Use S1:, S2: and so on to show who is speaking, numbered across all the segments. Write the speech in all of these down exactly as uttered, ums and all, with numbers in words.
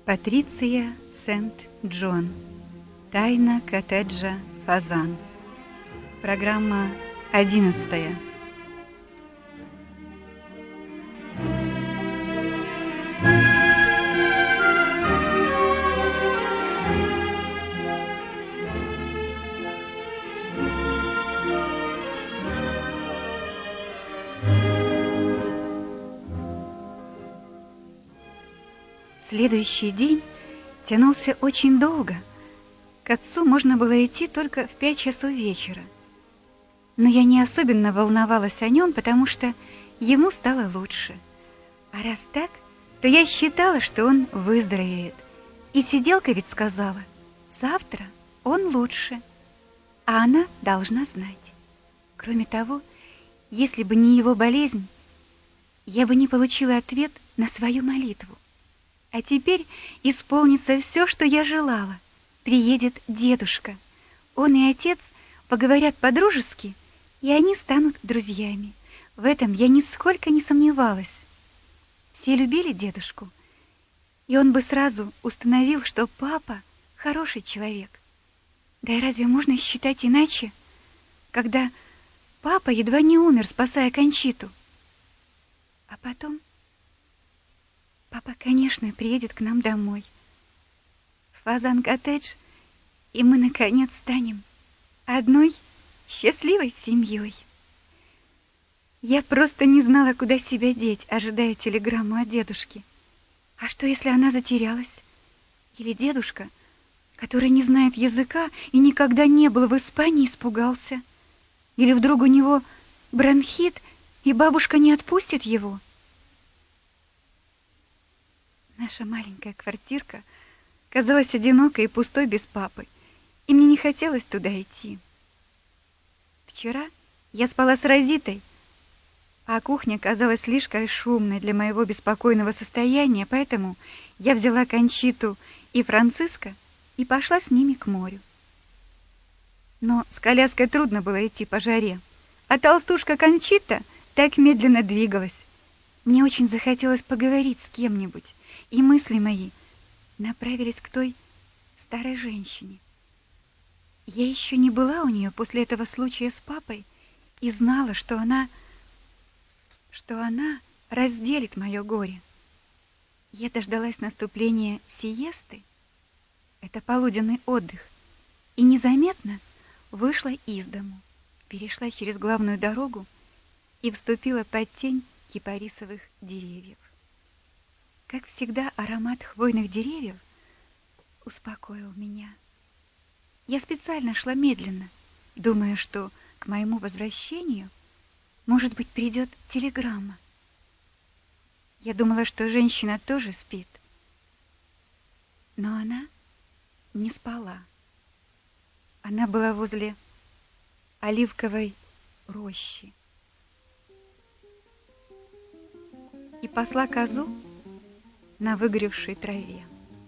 S1: Патриция Сент-Джон. Тайна коттеджа Фазан. Программа одиннадцатая. Следующий день тянулся очень долго. К отцу можно было идти только в пять часов вечера. Но я не особенно волновалась о нем, потому что ему стало лучше. А раз так, то я считала, что он выздоровеет. И сиделка ведь сказала, завтра он лучше, а она должна знать. Кроме того, если бы не его болезнь, я бы не получила ответ на свою молитву. А теперь исполнится все, что я желала. Приедет дедушка. Он и отец поговорят по-дружески, и они станут друзьями. В этом я нисколько не сомневалась. Все любили дедушку, и он бы сразу установил, что папа хороший человек. Да и разве можно считать иначе, когда папа едва не умер, спасая Кончиту? А потом... Папа, конечно, приедет к нам домой, в Фазан-коттедж, и мы, наконец, станем одной счастливой семьей. Я просто не знала, куда себя деть, ожидая телеграмму от дедушки. А что, если она затерялась? Или дедушка, который не знает языка и никогда не был в Испании, испугался? Или вдруг у него бронхит, и бабушка не отпустит его? Наша маленькая квартирка казалась одинокой и пустой без папы, и мне не хотелось туда идти. Вчера я спала с Розитой, а кухня казалась слишком шумной для моего беспокойного состояния, поэтому я взяла Кончиту и Франциско и пошла с ними к морю. Но с коляской трудно было идти по жаре, а толстушка Кончита так медленно двигалась. Мне очень захотелось поговорить с кем-нибудь, и мысли мои направились к той старой женщине. Я еще не была у нее после этого случая с папой и знала, что она, что она разделит мое горе. Я дождалась наступления сиесты, это полуденный отдых, и незаметно вышла из дому, перешла через главную дорогу и вступила под тень кипарисовых деревьев. Как всегда, аромат хвойных деревьев успокоил меня. Я специально шла медленно, думая, что к моему возвращению, может быть, придет телеграмма. Я думала, что женщина тоже спит, но она не спала. Она была возле оливковой рощи и пасла козу на выгоревшей траве.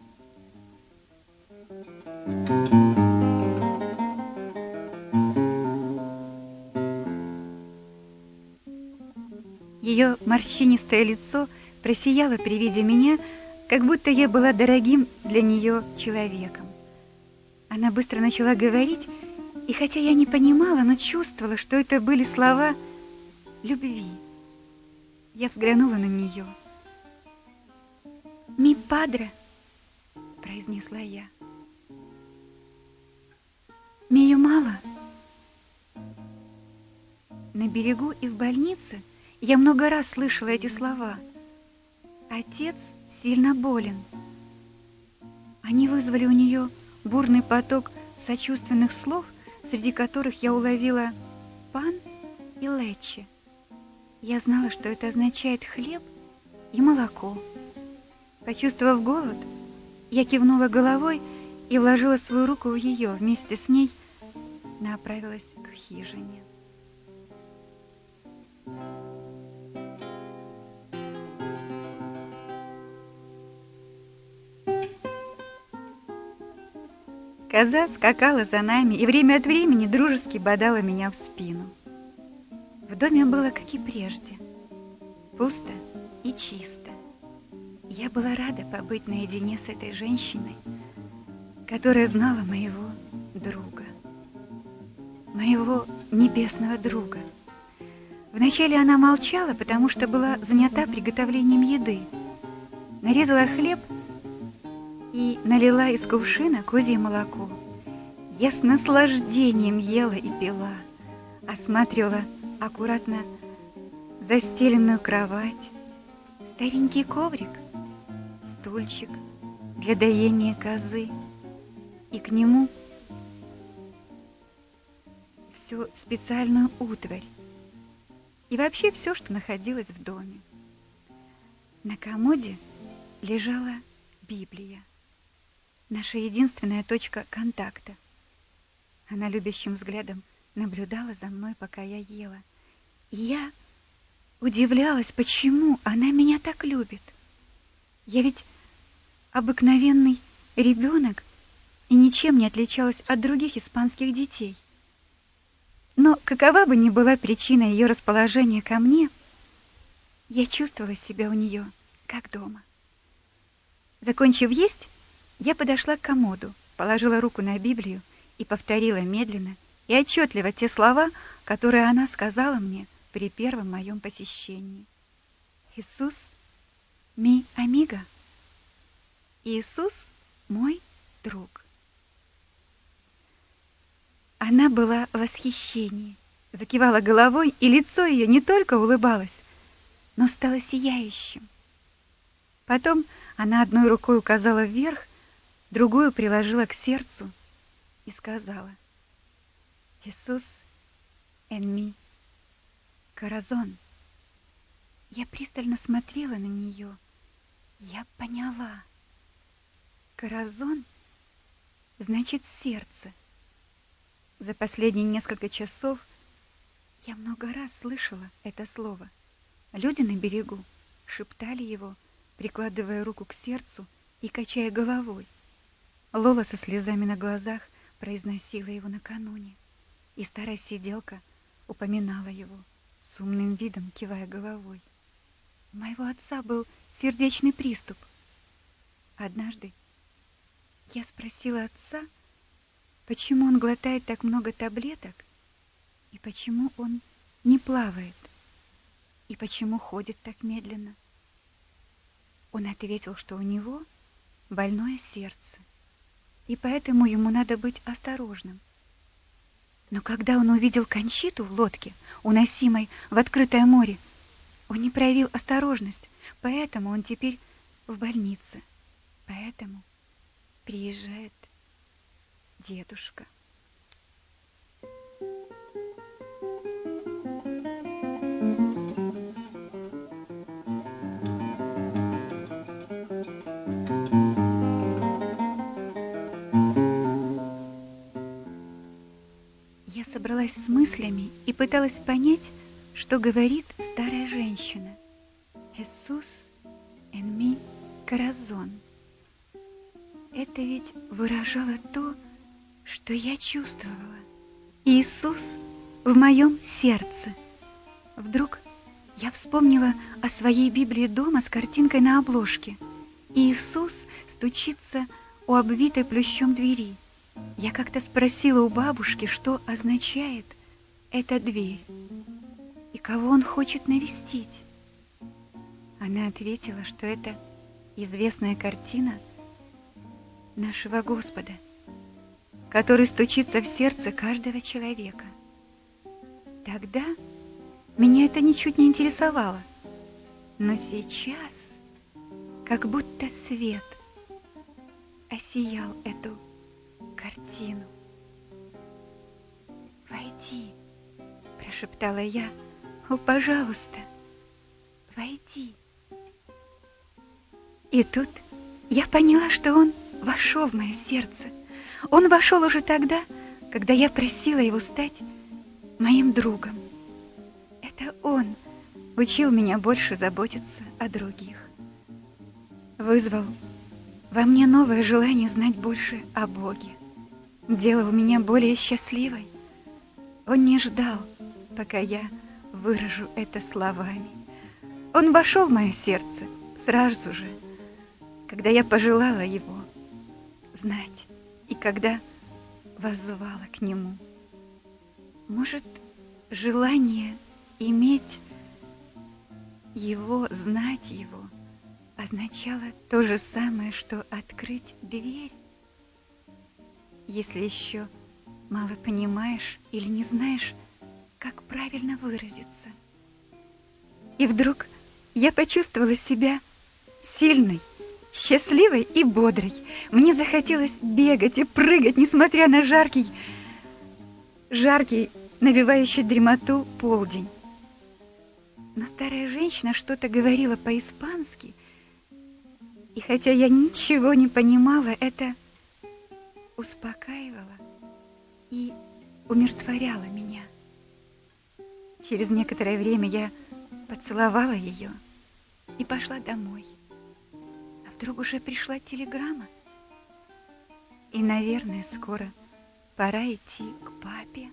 S1: Ее морщинистое лицо просияло при виде меня, как будто я была дорогим для нее человеком. Она быстро начала говорить, и хотя я не понимала, но чувствовала, что это были слова любви. Я взглянула на нее. «Ми падре», — произнесла я. «Мию мало». На берегу и в больнице я много раз слышала эти слова. Отец сильно болен. Они вызвали у нее бурный поток сочувственных слов, среди которых я уловила «пан» и «лече». Я знала, что это означает «хлеб» и «молоко». Почувствовав голод, я кивнула головой и вложила свою руку в ее, вместе с ней направилась к хижине. Коза скакала за нами и время от времени дружески бодала меня в спину. В доме было, как и прежде, пусто и чисто. Я была рада побыть наедине с этой женщиной, которая знала моего друга, моего небесного друга. Вначале она молчала, потому что была занята приготовлением еды. Нарезала хлеб и налила из кувшина козье молоко. Я с наслаждением ела и пила, осматривала аккуратно застеленную кровать, старенький коврик, стульчик для доения козы, и к нему всю специальную утварь, и вообще все, что находилось в доме. На комоде лежала Библия, наша единственная точка контакта. Она любящим взглядом наблюдала за мной, пока я ела. И я удивлялась, почему она меня так любит. Я ведь обыкновенный ребенок и ничем не отличалась от других испанских детей. Но какова бы ни была причина ее расположения ко мне, я чувствовала себя у нее как дома. Закончив есть, я подошла к комоду, положила руку на Библию и повторила медленно и отчетливо те слова, которые она сказала мне при первом моем посещении. Иисус ми амиго. Иисус мой друг. Она была в восхищении, закивала головой, и лицо ее не только улыбалось, но стало сияющим. Потом она одной рукой указала вверх, другую приложила к сердцу и сказала: «Иисус en mi corazón». Я пристально смотрела на нее. Я поняла. Corazón значит сердце. За последние несколько часов я много раз слышала это слово. Люди на берегу шептали его, прикладывая руку к сердцу и качая головой. Лола со слезами на глазах произносила его накануне, и старая сиделка упоминала его, с умным видом кивая головой. У моего отца был сердечный приступ. Однажды я спросила отца, почему он глотает так много таблеток, и почему он не плавает, и почему ходит так медленно. Он ответил, что у него больное сердце, и поэтому ему надо быть осторожным. Но когда он увидел Кончиту в лодке, уносимой в открытое море, он не проявил осторожность, поэтому он теперь в больнице. Поэтому приезжает дедушка. Я собралась с мыслями и пыталась понять, что говорит старая женщина. «Иисус en mi corazón». Это ведь выражало то, что я чувствовала. Иисус в моем сердце. Вдруг я вспомнила о своей Библии дома с картинкой на обложке. Иисус стучится у обвитой плющом двери. Я как-то спросила у бабушки, что означает эта дверь и кого он хочет навестить. Она ответила, что это известная картина нашего Господа, который стучится в сердце каждого человека. Тогда меня это ничуть не интересовало, но сейчас как будто свет осиял эту картину. «Войди», — прошептала я, — «о, пожалуйста, войди». И тут я поняла, что он вошел в мое сердце. Он вошел уже тогда, когда я просила его стать моим другом. Это он учил меня больше заботиться о других. Вызвал во мне новое желание знать больше о Боге. Делал меня более счастливой. Он не ждал, пока я выражу это словами. Он вошел в мое сердце сразу же, когда я пожелала его знать и когда воззвала к нему. Может, желание иметь его, знать его, означало то же самое, что открыть дверь? Если еще мало понимаешь или не знаешь, как правильно выразиться. И вдруг я почувствовала себя сильной, счастливой и бодрой. Мне захотелось бегать и прыгать, несмотря на жаркий, жаркий, навевающий дремоту полдень. Но старая женщина что-то говорила по-испански, и хотя я ничего не понимала, это успокаивало и умиротворяло меня. Через некоторое время я поцеловала ее и пошла домой. А вдруг уже пришла телеграмма? И, наверное, скоро пора идти к папе.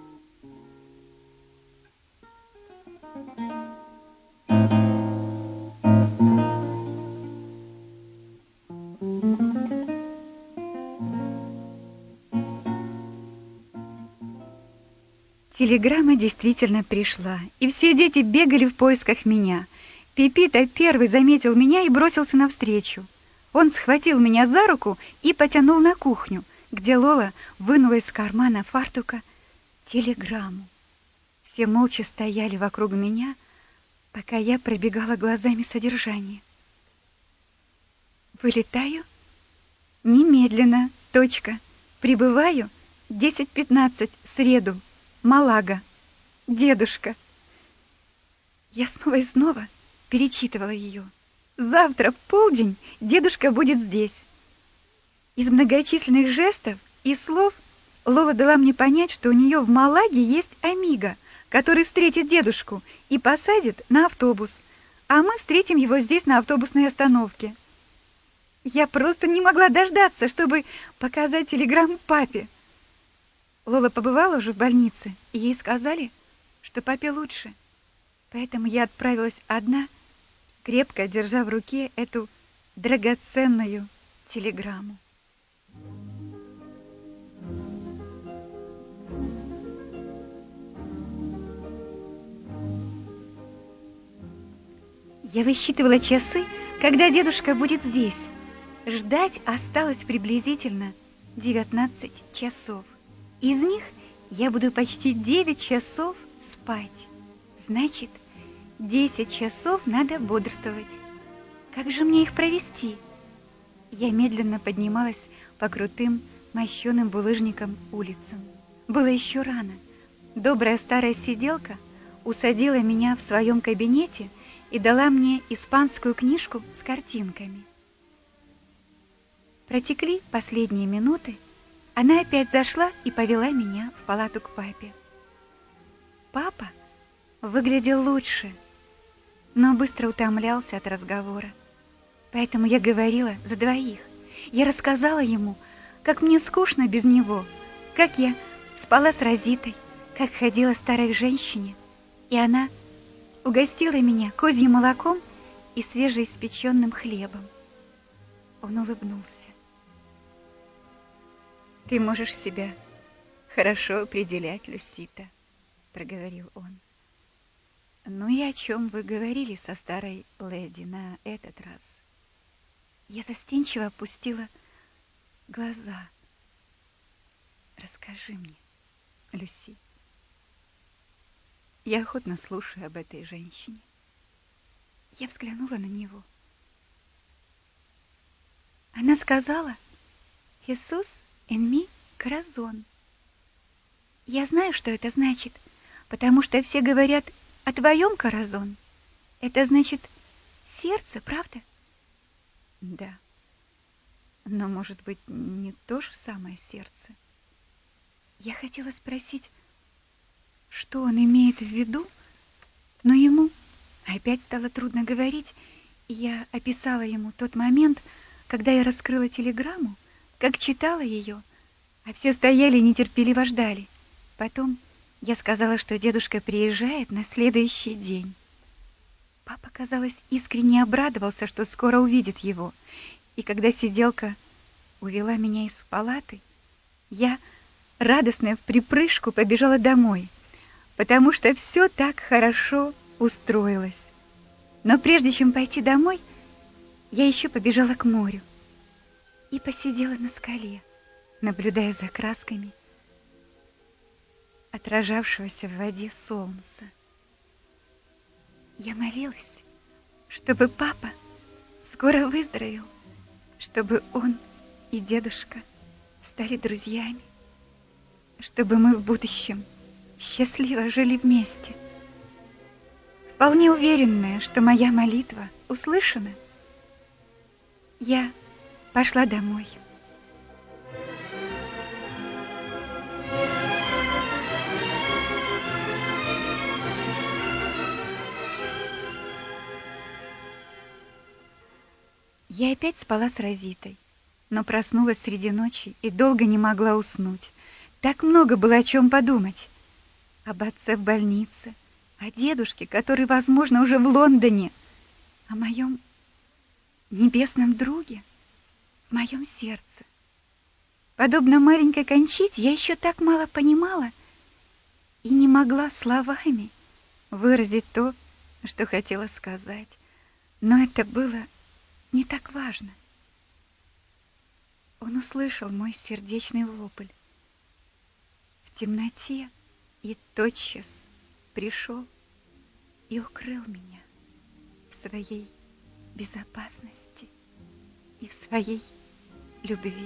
S1: Телеграмма действительно пришла, и все дети бегали в поисках меня. Пепита первый заметил меня и бросился навстречу. Он схватил меня за руку и потянул на кухню, где Лола вынула из кармана фартука телеграмму. Все молча стояли вокруг меня, пока я пробегала глазами содержание. Вылетаю немедленно, точка. Прибываю десять пятнадцать, среду. Малага. Дедушка. Я снова и снова перечитывала ее. Завтра в полдень дедушка будет здесь. Из многочисленных жестов и слов Лола дала мне понять, что у нее в Малаге есть амиго, который встретит дедушку и посадит на автобус, а мы встретим его здесь на автобусной остановке. Я просто не могла дождаться, чтобы показать телеграмму папе. Лола побывала уже в больнице, и ей сказали, что папе лучше. Поэтому я отправилась одна, крепко держа в руке эту драгоценную телеграмму. Я высчитывала часы, когда дедушка будет здесь. Ждать осталось приблизительно девятнадцать часов. Из них я буду почти девять часов спать. Значит, десять часов надо бодрствовать. Как же мне их провести? Я медленно поднималась по крутым, мощеным булыжником улицам. Было еще рано. Добрая старая сиделка усадила меня в своем кабинете и дала мне испанскую книжку с картинками. Протекли последние минуты. Она опять зашла и повела меня в палату к папе. Папа выглядел лучше, но быстро утомлялся от разговора. Поэтому я говорила за двоих. Я рассказала ему, как мне скучно без него, как я спала с Розитой, как ходила старой женщине, и она угостила меня козьим молоком и свежеиспеченным хлебом. Он улыбнулся. «Ты можешь себя хорошо определять, Люсита», — проговорил он. «Ну и о чем вы говорили со старой леди на этот раз?» Я застенчиво опустила глаза. «Расскажи мне, Люси. Я охотно слушаю об этой женщине». Я взглянула на него. Она сказала: «Иисус in mi corazón». Я знаю, что это значит, потому что все говорят о твоем коразон. Это значит сердце, правда? Да. Но, может быть, не то же самое сердце. Я хотела спросить, что он имеет в виду, но ему опять стало трудно говорить, и я описала ему тот момент, когда я раскрыла телеграмму, как читала ее, а все стояли и нетерпеливо ждали. Потом я сказала, что дедушка приезжает на следующий день. Папа, казалось, искренне обрадовался, что скоро увидит его, И когда сиделка увела меня из палаты, я, радостная вприпрыжку, побежала домой, потому что все так хорошо устроилось. Но прежде чем пойти домой, я еще побежала к морю и посидела на скале, наблюдая за красками отражавшегося в воде солнца. Я молилась, чтобы папа скоро выздоровел, чтобы он и дедушка стали друзьями, чтобы мы в будущем счастливо жили вместе. Вполне уверенная, что моя молитва услышана, я пошла домой. Я опять спала с Розитой, но проснулась среди ночи и долго не могла уснуть. Так много было о чем подумать. Об отце в больнице, о дедушке, который, возможно, уже в Лондоне, о моем небесном друге, в моем сердце. Подобно маленькой Кончите, я еще так мало понимала и не могла словами выразить то, что хотела сказать. Но это было не так важно. Он услышал мой сердечный вопль в темноте и тотчас пришел и укрыл меня в своей безопасности и в своей любви.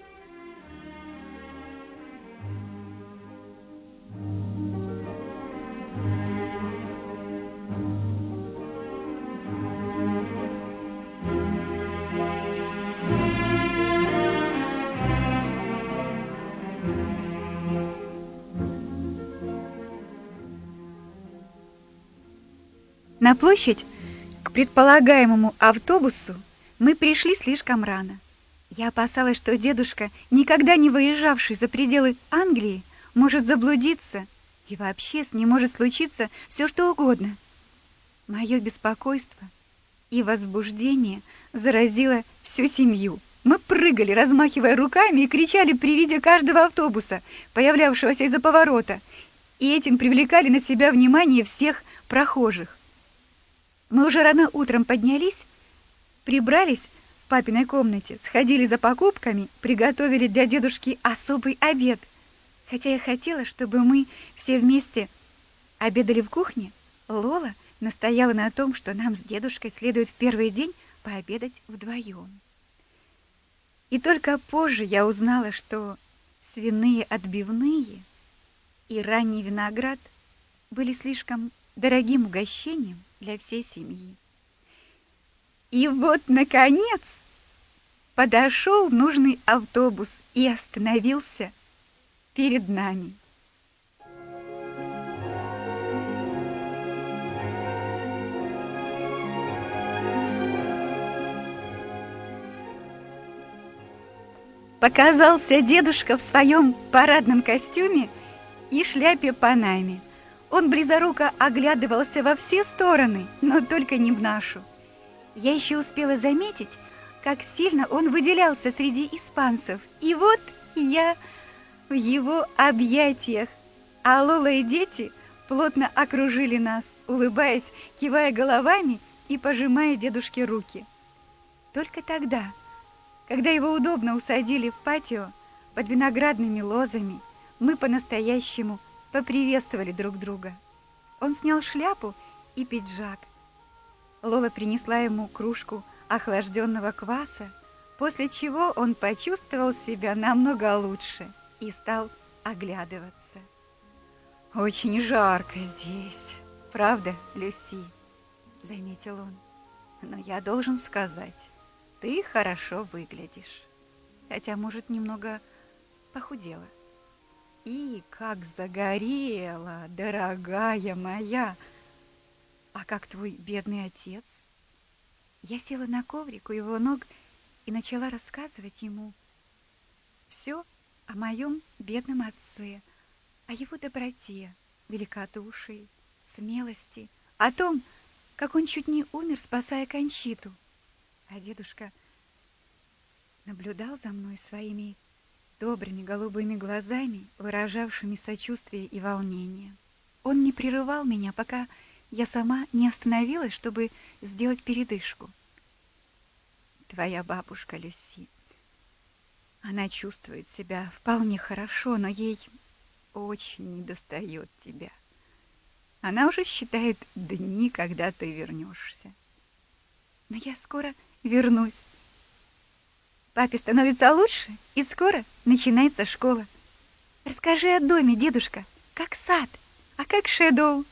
S1: На площадь к предполагаемому автобусу мы пришли слишком рано. Я опасалась, что дедушка, никогда не выезжавший за пределы Англии, может заблудиться, и вообще с ним может случиться все, что угодно. Мое беспокойство и возбуждение заразило всю семью. Мы прыгали, размахивая руками, и кричали при виде каждого автобуса, появлявшегося из-за поворота, и этим привлекали на себя внимание всех прохожих. Мы уже рано утром поднялись, прибрались в папиной комнате, сходили за покупками, приготовили для дедушки особый обед. Хотя я хотела, чтобы мы все вместе обедали в кухне, Лола настояла на том, что нам с дедушкой следует в первый день пообедать вдвоем. И только позже я узнала, что свиные отбивные и ранний виноград были слишком дорогим угощением для всей семьи. И вот, наконец, подошел нужный автобус и остановился перед нами. Показался дедушка в своем парадном костюме и шляпе Панаме. Он близоруко оглядывался во все стороны, но только не в нашу. Я еще успела заметить, как сильно он выделялся среди испанцев. И вот я в его объятиях, а Лола и дети плотно окружили нас, улыбаясь, кивая головами и пожимая дедушке руки. Только тогда, когда его удобно усадили в патио под виноградными лозами, мы по-настоящему поприветствовали друг друга. Он снял шляпу и пиджак. Лола принесла ему кружку охлажденного кваса, после чего он почувствовал себя намного лучше и стал оглядываться. «Очень жарко здесь, правда, Люси?» — заметил он. «Но я должен сказать, ты хорошо выглядишь, хотя, может, немного похудела. И как загорела, дорогая моя! А как твой бедный отец?» Я села на коврик у его ног и начала рассказывать ему все о моем бедном отце, о его доброте, великодушии, смелости, о том, как он чуть не умер, спасая Кончиту. А дедушка наблюдал за мной своими добрыми голубыми глазами, выражавшими сочувствие и волнение. Он не прерывал меня, пока я сама не остановилась, чтобы сделать передышку. Твоя бабушка, Люси, она чувствует себя вполне хорошо, но ей очень недостает тебя. Она уже считает дни, когда ты вернешься. Но я скоро вернусь. Папе становится лучше, и скоро начинается школа. Расскажи о доме, дедушка, как сад, а как Шэдоу.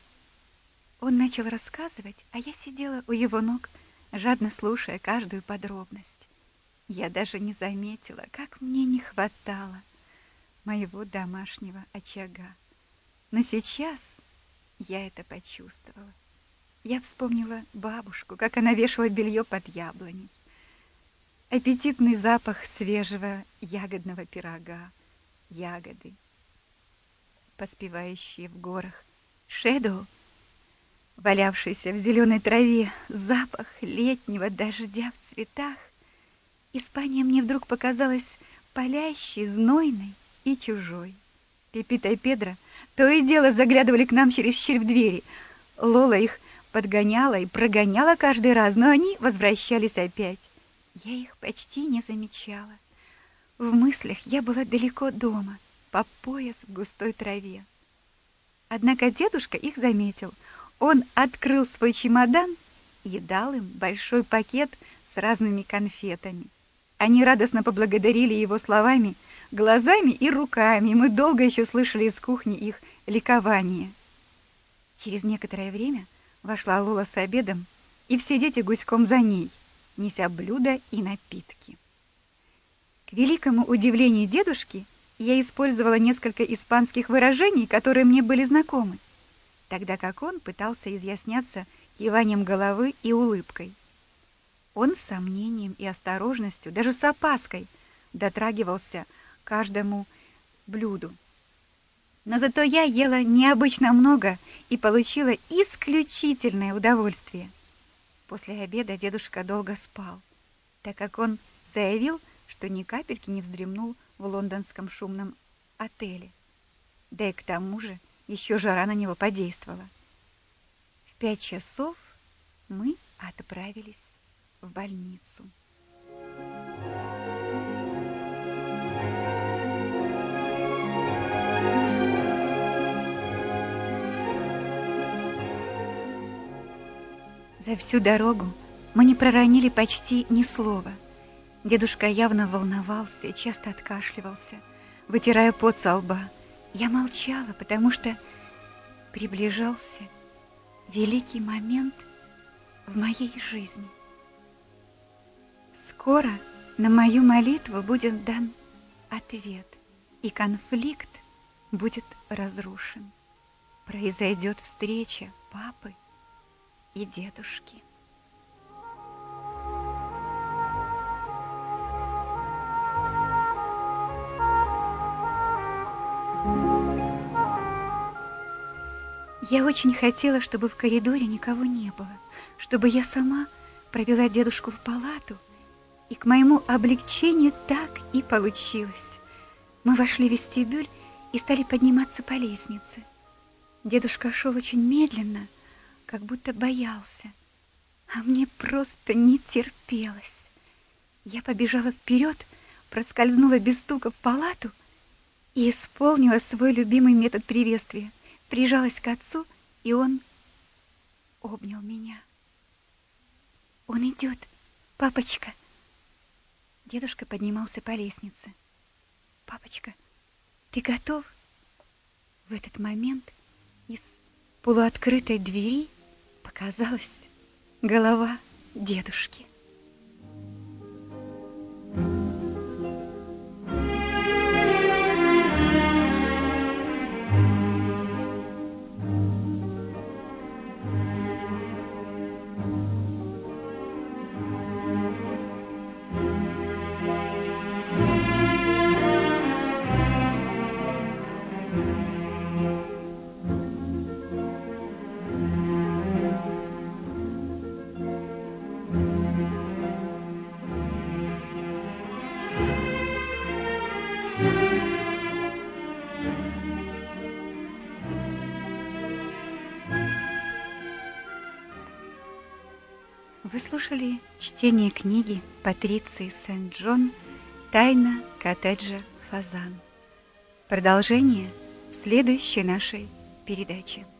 S1: Он начал рассказывать, а я сидела у его ног, жадно слушая каждую подробность. Я даже не заметила, как мне не хватало моего домашнего очага. Но сейчас я это почувствовала. Я вспомнила бабушку, как она вешала белье под яблоней. Аппетитный запах свежего ягодного пирога, ягоды, поспевающие в горах. Шэдоу, валявшийся в зеленой траве, запах летнего дождя в цветах. Испания мне вдруг показалась палящей, знойной и чужой. Пепита и Педро то и дело заглядывали к нам через щель в двери. Лола их подгоняла и прогоняла каждый раз, но они возвращались опять. Я их почти не замечала. В мыслях я была далеко дома, по пояс в густой траве. Однако дедушка их заметил. Он открыл свой чемодан и дал им большой пакет с разными конфетами. Они радостно поблагодарили его словами, глазами и руками, и мы долго еще слышали из кухни их ликование. Через некоторое время вошла Лола с обедом, и все дети гуськом за ней, неся блюда и напитки. К великому удивлению дедушки я использовала несколько испанских выражений, которые мне были знакомы, тогда как он пытался изъясняться киванием головы и улыбкой. Он с сомнением и осторожностью, даже с опаской, дотрагивался к каждому блюду. Но зато я ела необычно много и получила исключительное удовольствие. После обеда дедушка долго спал, так как он заявил, что ни капельки не вздремнул в лондонском шумном отеле. Да и к тому же еще жара на него подействовала. В пять часов мы отправились в больницу. За всю дорогу мы не проронили почти ни слова. Дедушка явно волновался и часто откашливался, вытирая пот со лба. Я молчала, потому что приближался великий момент в моей жизни. Скоро на мою молитву будет дан ответ, и конфликт будет разрушен. Произойдет встреча папы и дедушки. Я очень хотела, чтобы в коридоре никого не было, чтобы я сама провела дедушку в палату, и к моему облегчению так и получилось. Мы вошли в вестибюль и стали подниматься по лестнице. Дедушка шел очень медленно, как будто боялся, а мне просто не терпелось. Я побежала вперед, проскользнула без стука в палату и исполнила свой любимый метод приветствия. Прижалась к отцу, и он обнял меня. Он идет, папочка. Дедушка поднимался по лестнице. Папочка, ты готов? В этот момент из полуоткрытой двери показалась голова дедушки. Вы слушали чтение книги Патриции Сент-Джон «Тайна коттеджа Фазан». Продолжение в следующей нашей передаче.